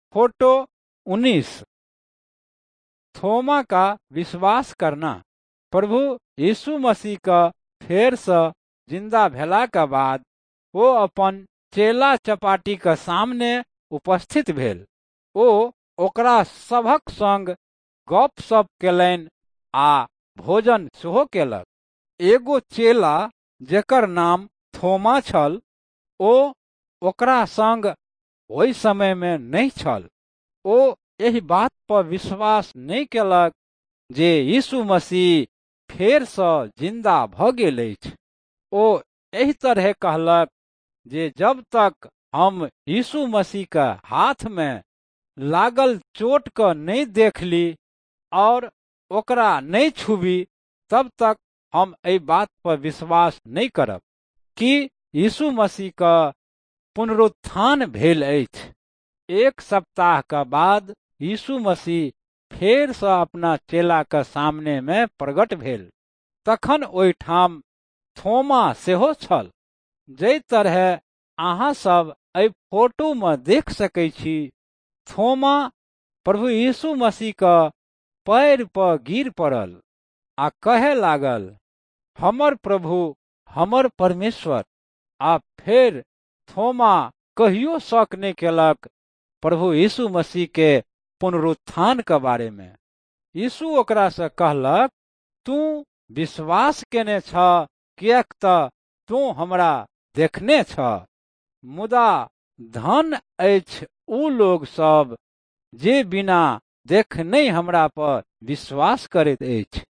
Photo 19। थोमा का विश्वास करना। प्रभु यीशु मसीह का फेर से जिंदा भेला के बाद ओ अपन चेला चपाटी के सामने उपस्थित भेल। ओ ओकरा सभक संग गपशप केलनि आ भोजन सेहो केलक। एगो चेला जेकर नाम थोमा छल, ओ ओकरा संग ओहि समय में नहीं छल। ओ एहि बात पर विश्वास नहीं केलक जे यीशु मसीह फेर से जिंदा भ गेल अछि। ओ एहि तरह कहलक जे जब तक हम यीशु मसीह के हाथ में लागल चोट के नहीं देख ली और ओकरा नहीं छुबी, तब तक हम एहि बात पर विश्वास नहीं करब कि यीशु मसीह का पुनरुत्थान भेल अछि। एक सप्ताह के बाद यीशु मसीह फेर से अपना चेला के सामने में प्रकट भेल। तखन ओहिठाम थोमा सेहो छल। जै तरह अहाँ सब एहि फोटो में देख सकै छी, थोमा प्रभु यीशु मसीह के पैर पर गिर पड़ल आ कहे लागल, हमर प्रभु, हमर परमेश्वर। आ फिर थोमा कहियो शक नहीं केलक प्रभु यीशु मसीह के पुनरुत्थान के बारे में। यीशु ओकरा से कहलक, तू विश्वास केने छ, किएक त तू हमरा देखने छ। मुदा धन अछि उ लोग सब जे बिना देखने हमरा पर विश्वास करैत अछि।